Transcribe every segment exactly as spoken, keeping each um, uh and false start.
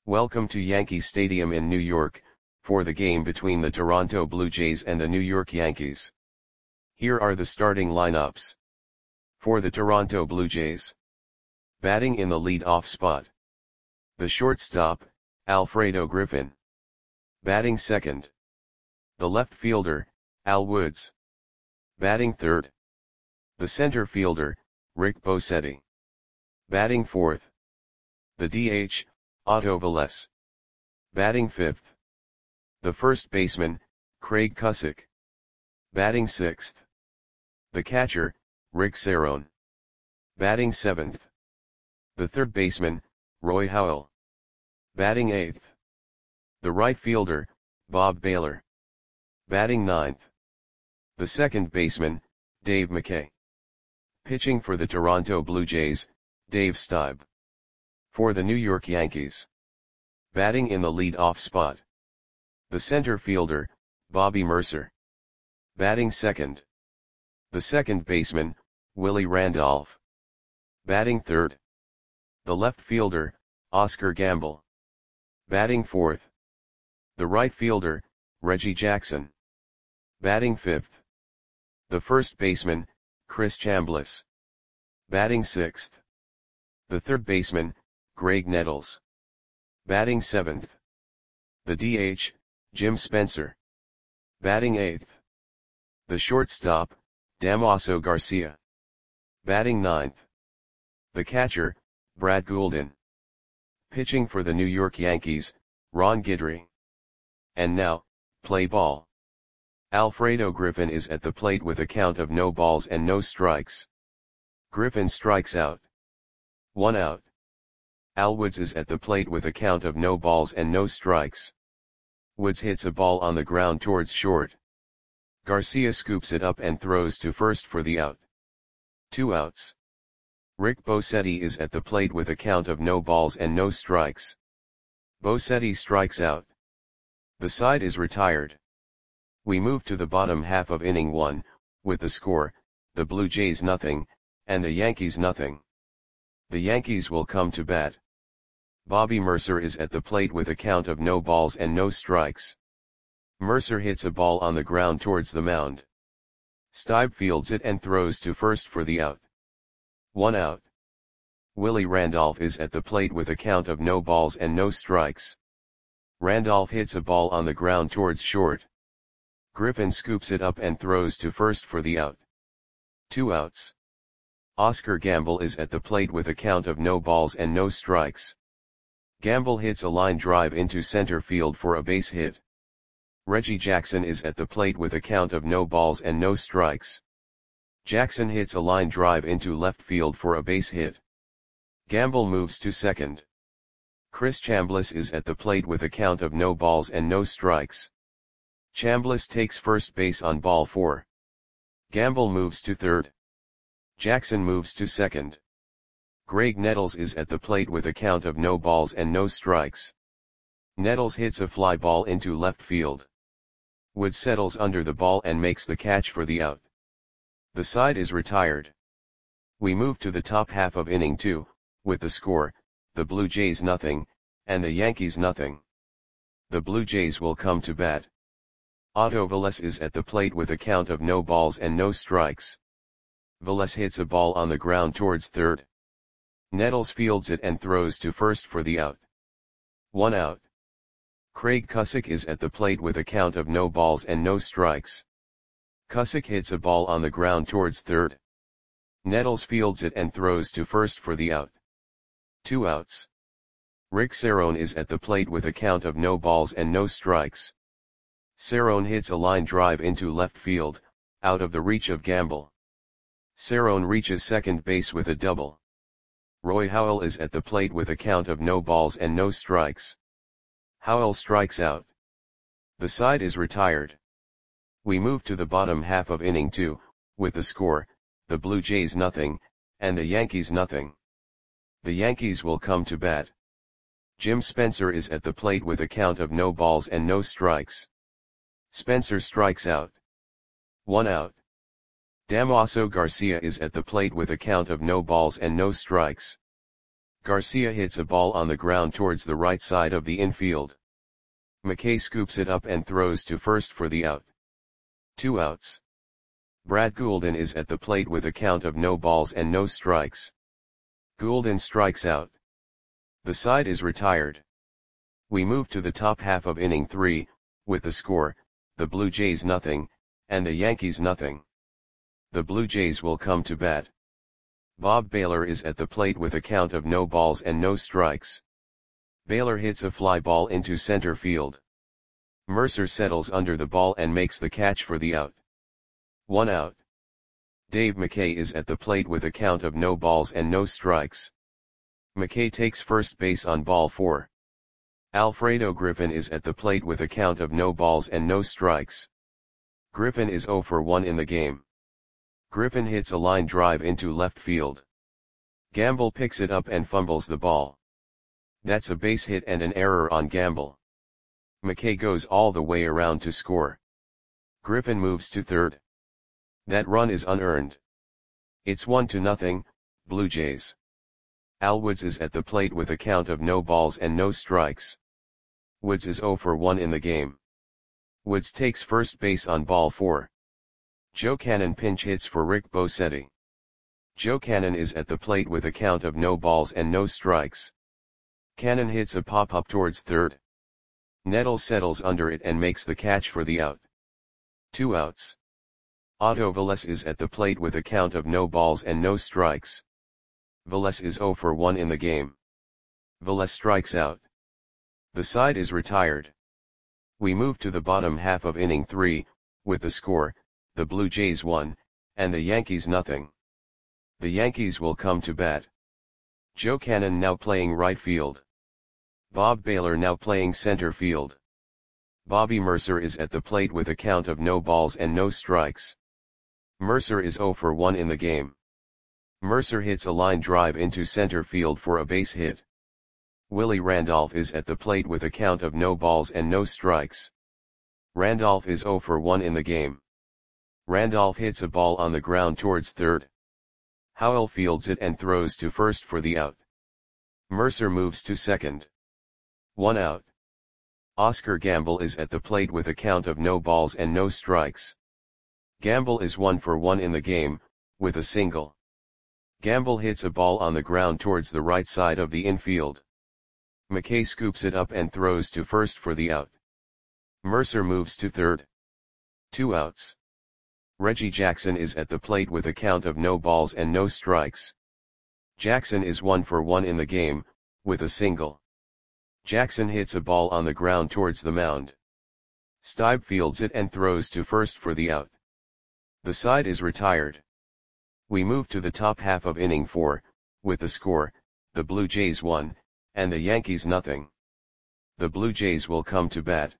Welcome to Yankee Stadium in New York, for the game between the Toronto Blue Jays and the New York Yankees. Here are the starting lineups. For the Toronto Blue Jays. Batting in the lead-off spot. The shortstop, Alfredo Griffin. Batting second. The left fielder, Al Woods. Batting third. The center fielder, Rick Bosetti. Batting fourth. The D H, Otto Velez. Batting fifth. The first baseman, Craig Cusick. Batting sixth. The catcher, Rick Cerone. Batting seventh. The third baseman, Roy Howell. Batting eighth. The right fielder, Bob Baylor. Batting ninth. The second baseman, Dave McKay. Pitching for the Toronto Blue Jays, Dave Stieb. For the New York Yankees. Batting in the lead-off spot. The center fielder, Bobby Murcer. Batting second. The second baseman, Willie Randolph. Batting third. The left fielder, Oscar Gamble. Batting fourth. The right fielder, Reggie Jackson. Batting fifth. The first baseman, Chris Chambliss. Batting sixth. The third baseman, Greg Nettles. Batting seventh. The D H, Jim Spencer. Batting eighth. The shortstop, Damaso Garcia. Batting ninth. The catcher, Brad Goulden. Pitching for the New York Yankees, Ron Guidry. And now, play ball. Alfredo Griffin is at the plate with a count of no balls and no strikes. Griffin strikes out. One out. Al Woods is at the plate with a count of no balls and no strikes. Woods hits a ball on the ground towards short. Garcia scoops it up and throws to first for the out. Two outs. Rick Bosetti is at the plate with a count of no balls and no strikes. Bosetti strikes out. The side is retired. We move to the bottom half of inning one, with the score, the Blue Jays nothing, and the Yankees nothing. The Yankees will come to bat. Bobby Murcer is at the plate with a count of no balls and no strikes. Murcer hits a ball on the ground towards the mound. Stieb fields it and throws to first for the out. One out. Willie Randolph is at the plate with a count of no balls and no strikes. Randolph hits a ball on the ground towards short. Griffin scoops it up and throws to first for the out. Two outs. Oscar Gamble is at the plate with a count of no balls and no strikes. Gamble hits a line drive into center field for a base hit. Reggie Jackson is at the plate with a count of no balls and no strikes. Jackson hits a line drive into left field for a base hit. Gamble moves to second. Chris Chambliss is at the plate with a count of no balls and no strikes. Chambliss takes first base on ball four. Gamble moves to third. Jackson moves to second. Greg Nettles is at the plate with a count of no balls and no strikes. Nettles hits a fly ball into left field. Woods settles under the ball and makes the catch for the out. The side is retired. We move to the top half of inning two, with the score, the Blue Jays nothing, and the Yankees nothing. The Blue Jays will come to bat. Otto Velez is at the plate with a count of no balls and no strikes. Velez hits a ball on the ground towards third. Nettles fields it and throws to first for the out. One out. Craig Cusick is at the plate with a count of no balls and no strikes. Cusick hits a ball on the ground towards third. Nettles fields it and throws to first for the out. Two outs. Rick Cerone is at the plate with a count of no balls and no strikes. Cerone hits a line drive into left field, out of the reach of Gamble. Cerone reaches second base with a double. Roy Howell is at the plate with a count of no balls and no strikes. Howell strikes out. The side is retired. We move to the bottom half of inning two, with the score, the Blue Jays nothing, and the Yankees nothing. The Yankees will come to bat. Jim Spencer is at the plate with a count of no balls and no strikes. Spencer strikes out. One out. Damaso Garcia is at the plate with a count of no balls and no strikes. Garcia hits a ball on the ground towards the right side of the infield. McKay scoops it up and throws to first for the out. Two outs. Brad Goulden is at the plate with a count of no balls and no strikes. Goulden strikes out. The side is retired. We move to the top half of inning three, with the score, the Blue Jays nothing, and the Yankees nothing. The Blue Jays will come to bat. Bob Baylor is at the plate with a count of no balls and no strikes. Baylor hits a fly ball into center field. Mercer settles under the ball and makes the catch for the out. One out. Dave McKay is at the plate with a count of no balls and no strikes. McKay takes first base on ball four. Alfredo Griffin is at the plate with a count of no balls and no strikes. Griffin is oh for one in the game. Griffin hits a line drive into left field. Gamble picks it up and fumbles the ball. That's a base hit and an error on Gamble. McKay goes all the way around to score. Griffin moves to third. That run is unearned. It's one to nothing, Blue Jays. Al Woods is at the plate with a count of no balls and no strikes. Woods is oh for one in the game. Woods takes first base on ball four. Joe Cannon pinch hits for Rick Bosetti. Joe Cannon is at the plate with a count of no balls and no strikes. Cannon hits a pop-up towards third. Nettles settles under it and makes the catch for the out. Two outs. Otto Velez is at the plate with a count of no balls and no strikes. Velez is oh for one in the game. Velez strikes out. The side is retired. We move to the bottom half of inning three, with the score, the Blue Jays one, and the Yankees nothing. The Yankees will come to bat. Joe Cannon now playing right field. Bob Baylor now playing center field. Bobby Mercer is at the plate with a count of no balls and no strikes. Mercer is oh for one in the game. Mercer hits a line drive into center field for a base hit. Willie Randolph is at the plate with a count of no balls and no strikes. Randolph is oh for one in the game. Randolph hits a ball on the ground towards third. Howell fields it and throws to first for the out. Mercer moves to second. One out. Oscar Gamble is at the plate with a count of no balls and no strikes. Gamble is one for one in the game, with a single. Gamble hits a ball on the ground towards the right side of the infield. McKay scoops it up and throws to first for the out. Mercer moves to third. Two outs. Reggie Jackson is at the plate with a count of no balls and no strikes. Jackson is one for one in the game, with a single. Jackson hits a ball on the ground towards the mound. Stibe fields it and throws to first for the out. The side is retired. We move to the top half of inning four, with the score, the Blue Jays one, and the Yankees nothing. The Blue Jays will come to bat.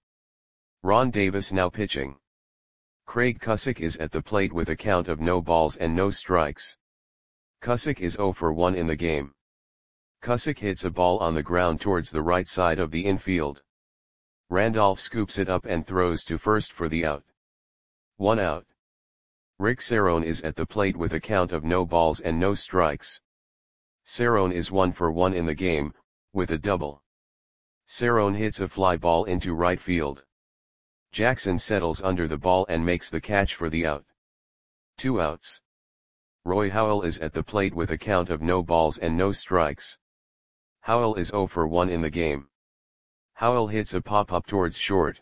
Ron Davis now pitching. Craig Cusick is at the plate with a count of no balls and no strikes. Cusick is oh for one in the game. Cusick hits a ball on the ground towards the right side of the infield. Randolph scoops it up and throws to first for the out. One out. Rick Cerrone is at the plate with a count of no balls and no strikes. Cerrone is one for one in the game, with a double. Cerrone hits a fly ball into right field. Jackson settles under the ball and makes the catch for the out. Two outs. Roy Howell is at the plate with a count of no balls and no strikes. Howell is oh for one in the game. Howell hits a pop-up towards short.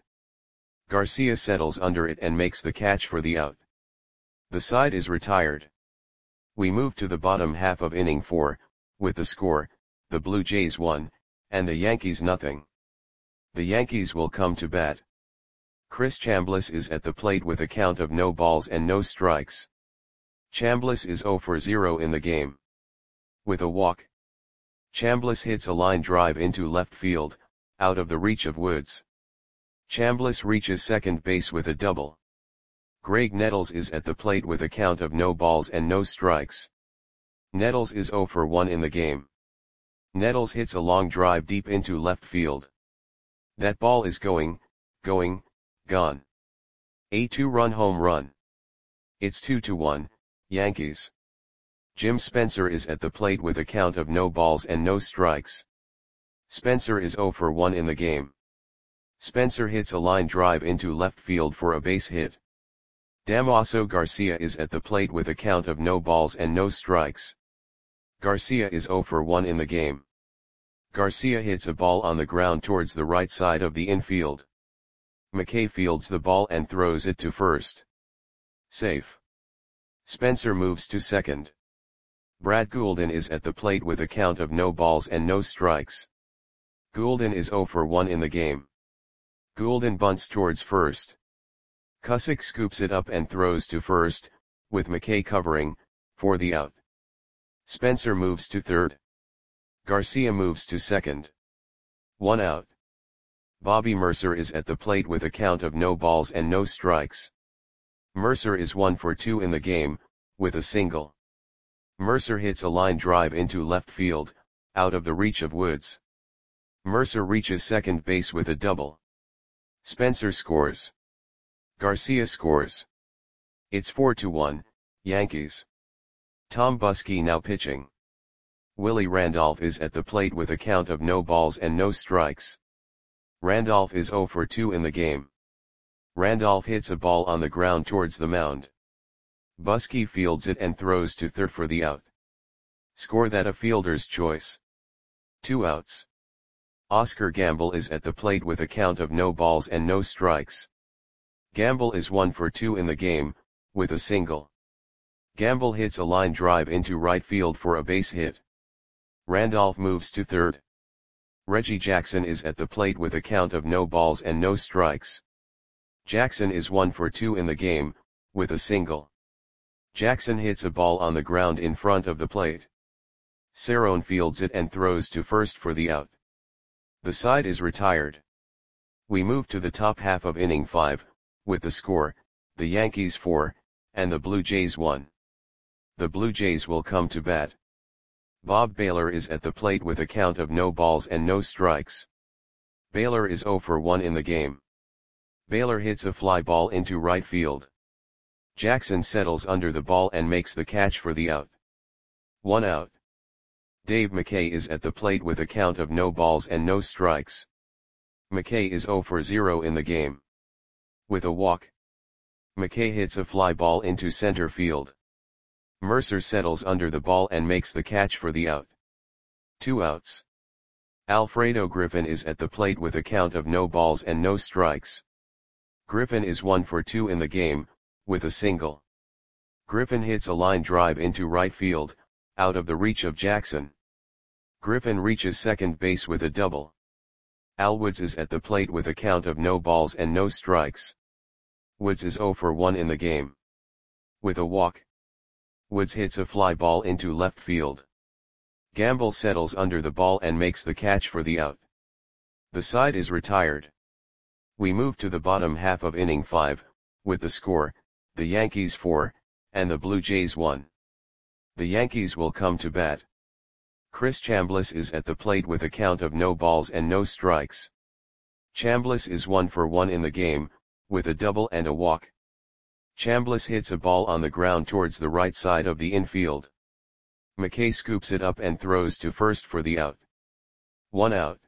Garcia settles under it and makes the catch for the out. The side is retired. We move to the bottom half of inning four, with the score, the Blue Jays one, and the Yankees nothing. The Yankees will come to bat. Chris Chambliss is at the plate with a count of no balls and no strikes. Chambliss is oh for zero in the game. With a walk. Chambliss hits a line drive into left field, out of the reach of Woods. Chambliss reaches second base with a double. Greg Nettles is at the plate with a count of no balls and no strikes. Nettles is oh for one in the game. Nettles hits a long drive deep into left field. That ball is going, going, gone. A two-run home run. It's two to one, Yankees. Jim Spencer is at the plate with a count of no balls and no strikes. Spencer is zero for one in the game. Spencer hits a line drive into left field for a base hit. Damaso Garcia is at the plate with a count of no balls and no strikes. Garcia is zero for one in the game. Garcia hits a ball on the ground towards the right side of the infield. McKay fields the ball and throws it to first. Safe. Spencer moves to second. Brad Goulden is at the plate with a count of no balls and no strikes. Goulden is zero for one in the game. Goulden bunts towards first. Cusick scoops it up and throws to first, with McKay covering, for the out. Spencer moves to third. Garcia moves to second. One out. Bobby Mercer is at the plate with a count of no balls and no strikes. Mercer is one for two in the game, with a single. Mercer hits a line drive into left field, out of the reach of Woods. Mercer reaches second base with a double. Spencer scores. Garcia scores. It's four to one, Yankees. Tom Buskey now pitching. Willie Randolph is at the plate with a count of no balls and no strikes. Randolph is zero for two in the game. Randolph hits a ball on the ground towards the mound. Buskey fields it and throws to third for the out. Score that a fielder's choice. Two outs. Oscar Gamble is at the plate with a count of no balls and no strikes. Gamble is one for two in the game, with a single. Gamble hits a line drive into right field for a base hit. Randolph moves to third. Reggie Jackson is at the plate with a count of no balls and no strikes. Jackson is one for two in the game, with a single. Jackson hits a ball on the ground in front of the plate. Cerrone fields it and throws to first for the out. The side is retired. We move to the top half of inning five, with the score, the Yankees four, and the Blue Jays one. The Blue Jays will come to bat. Bob Baylor is at the plate with a count of no balls and no strikes. Baylor is zero for one in the game. Baylor hits a fly ball into right field. Jackson settles under the ball and makes the catch for the out. One out. Dave McKay is at the plate with a count of no balls and no strikes. McKay is zero for zero in the game. With a walk. McKay hits a fly ball into center field. Mercer settles under the ball and makes the catch for the out. Two outs. Alfredo Griffin is at the plate with a count of no balls and no strikes. Griffin is one for two in the game, with a single. Griffin hits a line drive into right field, out of the reach of Jackson. Griffin reaches second base with a double. Al Woods is at the plate with a count of no balls and no strikes. Woods is zero for one in the game. With a walk. Woods hits a fly ball into left field. Gamble settles under the ball and makes the catch for the out. The side is retired. We move to the bottom half of inning five, with the score, the Yankees four, and the Blue Jays one. The Yankees will come to bat. Chris Chambliss is at the plate with a count of no balls and no strikes. Chambliss is one for one in the game, with a double and a walk. Chambliss hits a ball on the ground towards the right side of the infield. McKay scoops it up and throws to first for the out. One out.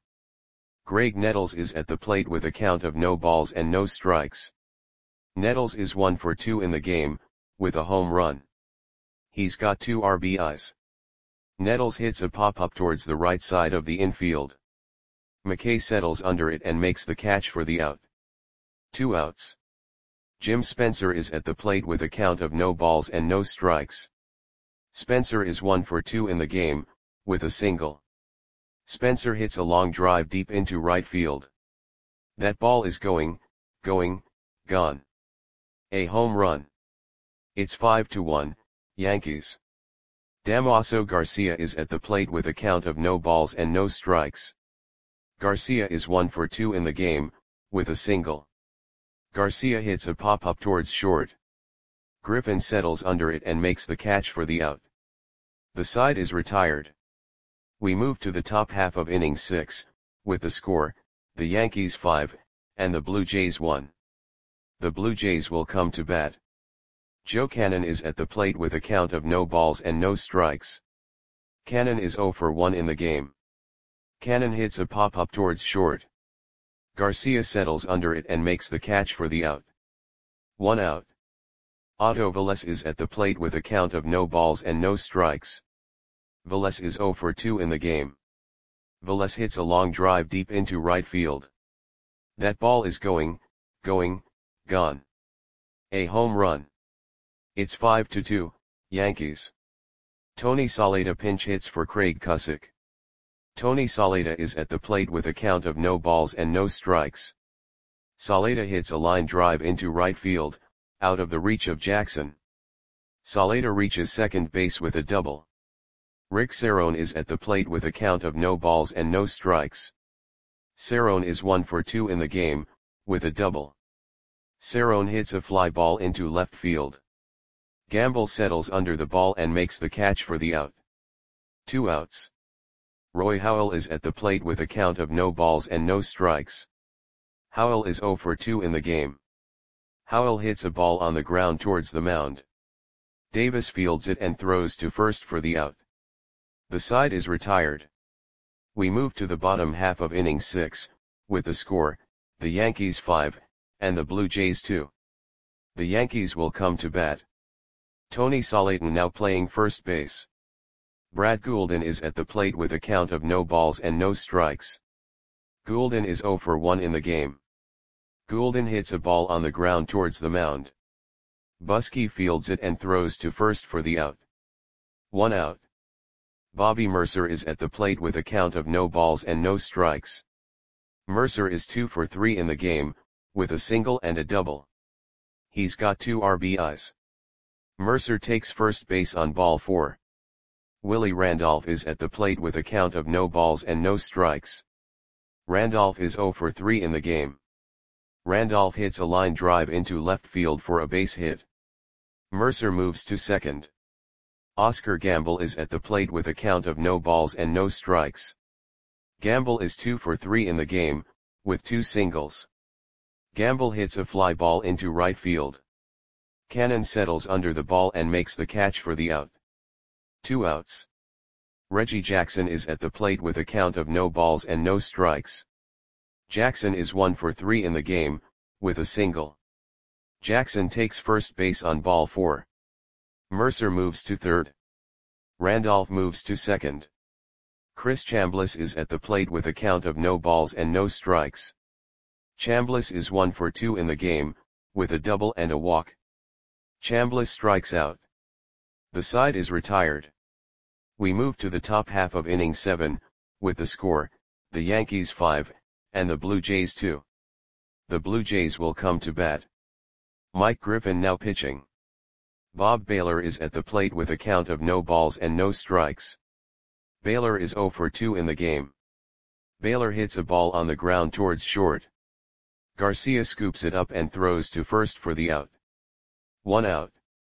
Greg Nettles is at the plate with a count of no balls and no strikes. Nettles is one for two in the game, with a home run. He's got two R B Is. Nettles hits a pop-up towards the right side of the infield. McKay settles under it and makes the catch for the out. Two outs. Jim Spencer is at the plate with a count of no balls and no strikes. Spencer is one for two in the game, with a single. Spencer hits a long drive deep into right field. That ball is going, going, gone. A home run. It's five to one, Yankees. Damaso Garcia is at the plate with a count of no balls and no strikes. Garcia is one for two in the game, with a single. Garcia hits a pop-up towards short. Griffin settles under it and makes the catch for the out. The side is retired. We move to the top half of inning six, with the score, the Yankees five, and the Blue Jays one. The Blue Jays will come to bat. Joe Cannon is at the plate with a count of no balls and no strikes. Cannon is zero for one in the game. Cannon hits a pop-up towards short. Garcia settles under it and makes the catch for the out. One out. Otto Velez is at the plate with a count of no balls and no strikes. Velez is zero for two in the game. Velez hits a long drive deep into right field. That ball is going, going, gone. A home run. It's five to two, Yankees. Tony Saleta pinch hits for Craig Cusick. Tony Saleta is at the plate with a count of no balls and no strikes. Saleta hits a line drive into right field, out of the reach of Jackson. Saleta reaches second base with a double. Rick Cerrone is at the plate with a count of no balls and no strikes. Cerrone is one for two in the game, with a double. Cerrone hits a fly ball into left field. Gamble settles under the ball and makes the catch for the out. Two outs. Roy Howell is at the plate with a count of no balls and no strikes. Howell is zero for two in the game. Howell hits a ball on the ground towards the mound. Davis fields it and throws to first for the out. The side is retired. We move to the bottom half of inning six, with the score, the Yankees five, and the Blue Jays two. The Yankees will come to bat. Tony Saleta now playing first base. Brad Goulden is at the plate with a count of no balls and no strikes. Goulden is zero for one in the game. Goulden hits a ball on the ground towards the mound. Buskey fields it and throws to first for the out. One out. Bobby Mercer is at the plate with a count of no balls and no strikes. Mercer is two for three in the game, with a single and a double. He's got two R B Is. Mercer takes first base on ball four. Willie Randolph is at the plate with a count of no balls and no strikes. Randolph is zero for three in the game. Randolph hits a line drive into left field for a base hit. Mercer moves to second. Oscar Gamble is at the plate with a count of no balls and no strikes. Gamble is two for three in the game, with two singles. Gamble hits a fly ball into right field. Cannon settles under the ball and makes the catch for the out. Two outs. Reggie Jackson is at the plate with a count of no balls and no strikes. Jackson is one for three in the game, with a single. Jackson takes first base on ball four. Mercer moves to third. Randolph moves to second. Chris Chambliss is at the plate with a count of no balls and no strikes. Chambliss is one for two in the game, with a double and a walk. Chambliss strikes out. The side is retired. We move to the top half of inning seven, with the score, the Yankees five, and the Blue Jays two. The Blue Jays will come to bat. Mike Griffin now pitching. Bob Baylor is at the plate with a count of no balls and no strikes. Baylor is zero for two in the game. Baylor hits a ball on the ground towards short. Garcia scoops it up and throws to first for the out. One out.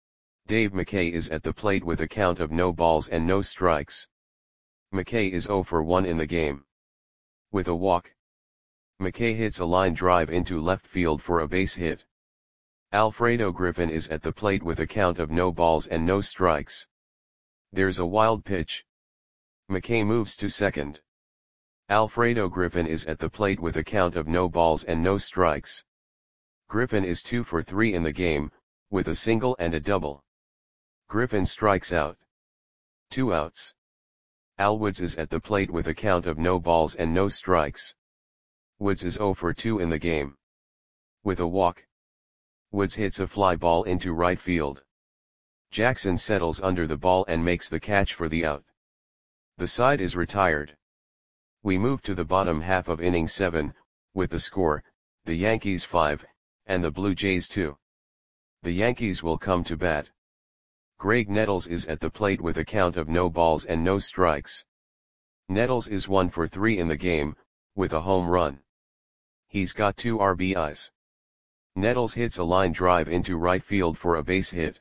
Dave McKay is at the plate with a count of no balls and no strikes. McKay is zero for one in the game. With a walk. McKay hits a line drive into left field for a base hit. Alfredo Griffin is at the plate with a count of no balls and no strikes. There's a wild pitch. McKay moves to second. Alfredo Griffin is at the plate with a count of no balls and no strikes. Griffin is two for three in the game, with a single and a double. Griffin strikes out. Two outs. Al Woods is at the plate with a count of no balls and no strikes. Woods is zero for two in the game. With a walk. Woods hits a fly ball into right field. Jackson settles under the ball and makes the catch for the out. The side is retired. We move to the bottom half of inning seven, with the score, the Yankees five, and the Blue Jays two. The Yankees will come to bat. Greg Nettles is at the plate with a count of no balls and no strikes. Nettles is one for three in the game, with a home run. He's got two R B Is. Nettles hits a line drive into right field for a base hit.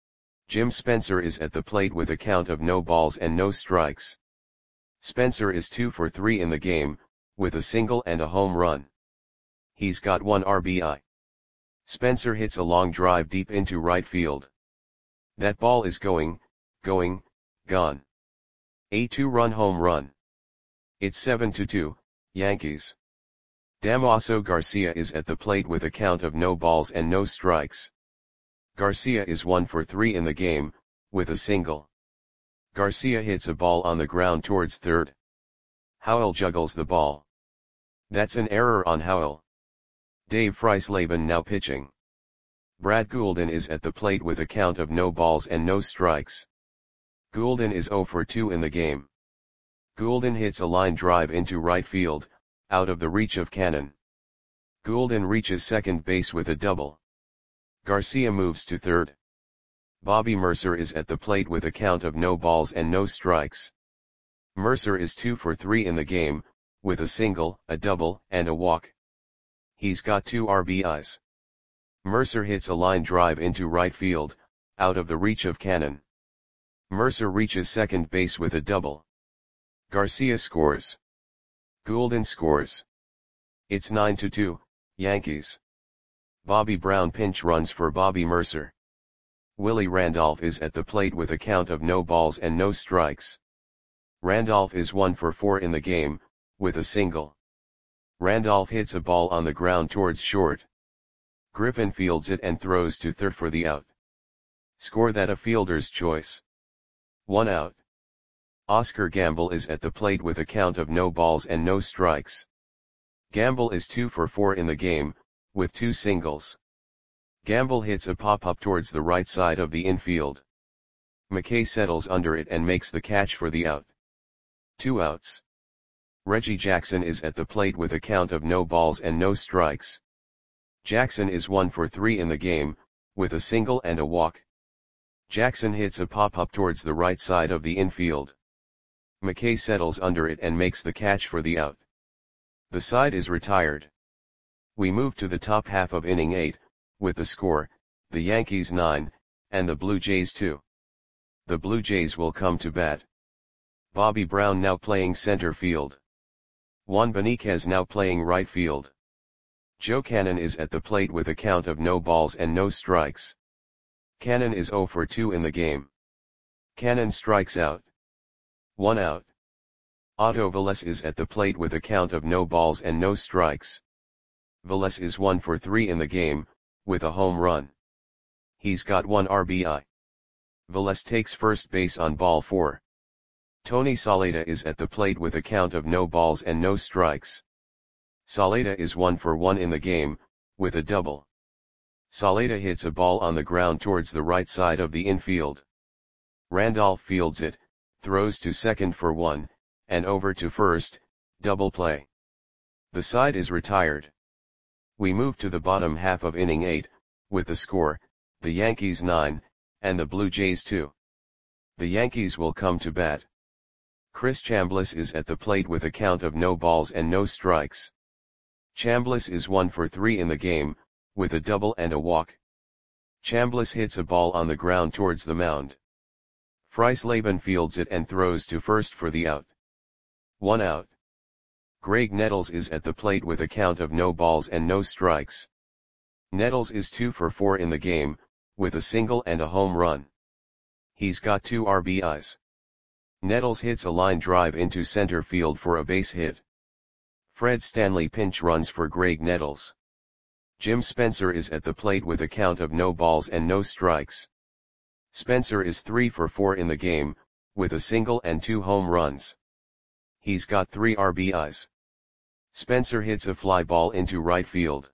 Jim Spencer is at the plate with a count of no balls and no strikes. Spencer is two for three in the game, with a single and a home run. He's got one R B I. Spencer hits a long drive deep into right field. That ball is going, going, gone. A two-run home run. It's seven to two, Yankees. Damaso Garcia is at the plate with a count of no balls and no strikes. Garcia is one for three in the game, with a single. Garcia hits a ball on the ground towards third. Howell juggles the ball. That's an error on Howell. Dave Freisleben now pitching. Brad Goulden is at the plate with a count of no balls and no strikes. Goulden is zero for two in the game. Goulden hits a line drive into right field, out of the reach of Cannon. Goulden reaches second base with a double. Garcia moves to third. Bobby Mercer is at the plate with a count of no balls and no strikes. Mercer is two for three in the game, with a single, a double, and a walk. He's got two R B Is. Mercer hits a line drive into right field, out of the reach of Cannon. Mercer reaches second base with a double. Garcia scores. Goulden scores. It's nine to two, Yankees. Bobby Brown pinch runs for Bobby Mercer. Willie Randolph is at the plate with a count of no balls and no strikes. Randolph is one for four in the game, with a single. Randolph hits a ball on the ground towards short. Griffin fields it and throws to third for the out. Score that a fielder's choice. One out. Oscar Gamble is at the plate with a count of no balls and no strikes. Gamble is two for four in the game, with two singles. Gamble hits a pop-up towards the right side of the infield. McKay settles under it and makes the catch for the out. Two outs. Reggie Jackson is at the plate with a count of no balls and no strikes. Jackson is one for three in the game, with a single and a walk. Jackson hits a pop-up towards the right side of the infield. McKay settles under it and makes the catch for the out. The side is retired. We move to the top half of inning eight, with the score, the Yankees nine, and the Blue Jays two. The Blue Jays will come to bat. Bobby Brown now playing center field. Juan Beniquez now playing right field. Joe Cannon is at the plate with a count of no balls and no strikes. Cannon is zero for two in the game. Cannon strikes out. One out. Otto Velez is at the plate with a count of no balls and no strikes. Velez is one for three in the game, with a home run. He's got one R B I. Velez takes first base on ball four. Tony Saleta is at the plate with a count of no balls and no strikes. Saleta is one for one in the game, with a double. Saleta hits a ball on the ground towards the right side of the infield. Randolph fields it, throws to second for one, and over to first, double play. The side is retired. We move to the bottom half of inning eight, with the score, the Yankees nine, and the Blue Jays two. The Yankees will come to bat. Chris Chambliss is at the plate with a count of no balls and no strikes. Chambliss is one for three in the game, with a double and a walk. Chambliss hits a ball on the ground towards the mound. Freisleben fields it and throws to first for the out. One out. Greg Nettles is at the plate with a count of no balls and no strikes. Nettles is two for four in the game, with a single and a home run. He's got two R B Is. Nettles hits a line drive into center field for a base hit. Fred Stanley pinch runs for Greg Nettles. Jim Spencer is at the plate with a count of no balls and no strikes. Spencer is three for four in the game, with a single and two home runs. He's got three R B Is. Spencer hits a fly ball into right field.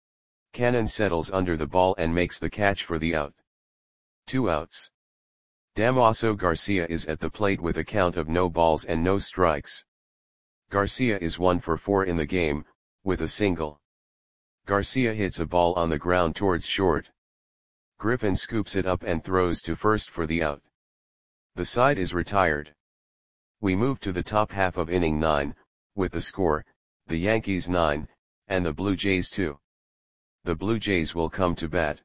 Cannon settles under the ball and makes the catch for the out. Two outs. Damaso Garcia is at the plate with a count of no balls and no strikes. Garcia is one for four in the game, with a single. Garcia hits a ball on the ground towards short. Griffin scoops it up and throws to first for the out. The side is retired. We move to the top half of inning nine, with the score, the Yankees nine, and the Blue Jays two. The Blue Jays will come to bat.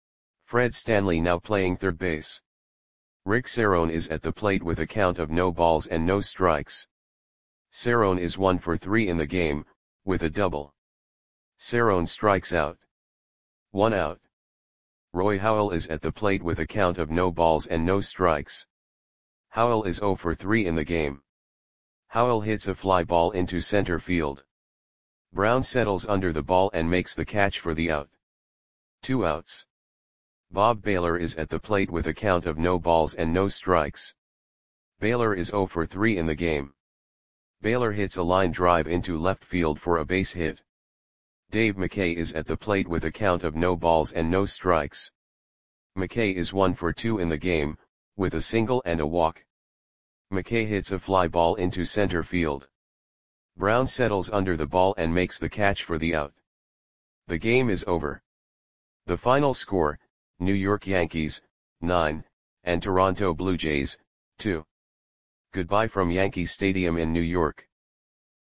Fred Stanley now playing third base. Rick Cerrone is at the plate with a count of no balls and no strikes. Cerrone is one for three in the game, with a double. Cerrone strikes out. One out. Roy Howell is at the plate with a count of no balls and no strikes. Howell is zero for three in the game. Howell hits a fly ball into center field. Brown settles under the ball and makes the catch for the out. Two outs. Bob Baylor is at the plate with a count of no balls and no strikes. Baylor is zero for three in the game. Baylor hits a line drive into left field for a base hit. Dave McKay is at the plate with a count of no balls and no strikes. McKay is one for two in the game, with a single and a walk. McKay hits a fly ball into center field. Brown settles under the ball and makes the catch for the out. The game is over. The final score, New York Yankees, nine, and Toronto Blue Jays, two. Goodbye from Yankee Stadium in New York.